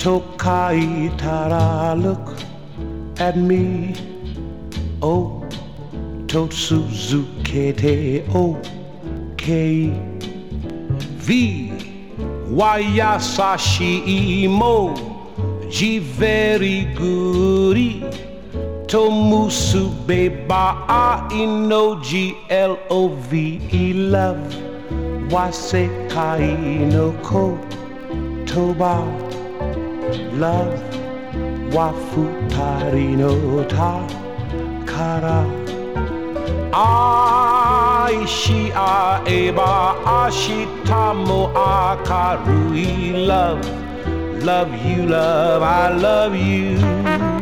Tokai Tara, look at me. Oh, Totsuzukete, oh, K V Wayasashi imo Ji very goody Tomusu beba a inoji love love Wasekai no ko Toba love Wafutari no ta Kara Aishi aeba ashitamo akarui love, love you love, I love you.